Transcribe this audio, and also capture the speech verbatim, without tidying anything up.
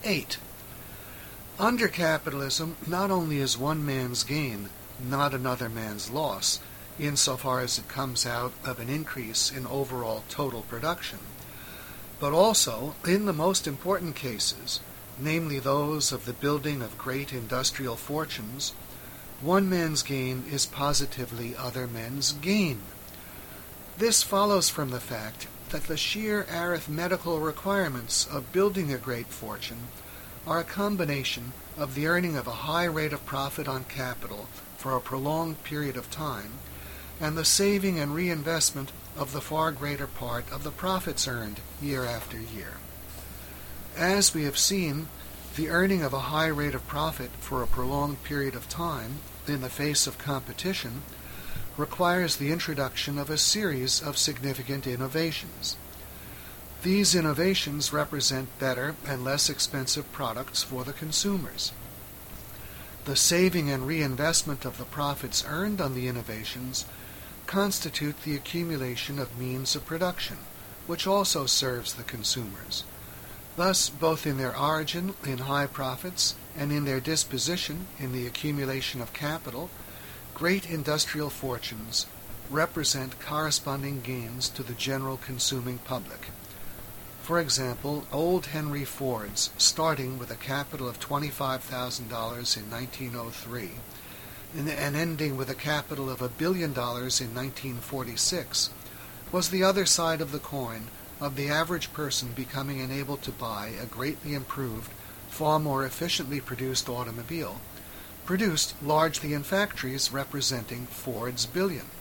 eight. Under capitalism, not only is one man's gain not another man's loss, insofar as it comes out of an increase in overall total production, but also, in the most important cases, namely those of the building of great industrial fortunes, one man's gain is positively other men's gain. This follows from the fact that the sheer arithmetical requirements of building a great fortune are a combination of the earning of a high rate of profit on capital for a prolonged period of time, and the saving and reinvestment of the far greater part of the profits earned year after year. As we have seen, the earning of a high rate of profit for a prolonged period of time in the face of competition requires the introduction of a series of significant innovations. These innovations represent better and less expensive products for the consumers. The saving and reinvestment of the profits earned on the innovations constitute the accumulation of means of production, which also serves the consumers. Thus, both in their origin in high profits and in their disposition in the accumulation of capital, great industrial fortunes represent corresponding gains to the general consuming public. For example, old Henry Ford's, starting with a capital of twenty-five thousand dollars in nineteen oh three and ending with a capital of a billion dollars in nineteen forty-six, was the other side of the coin of the average person becoming enabled to buy a greatly improved, far more efficiently produced automobile, produced largely in factories representing Ford's billion.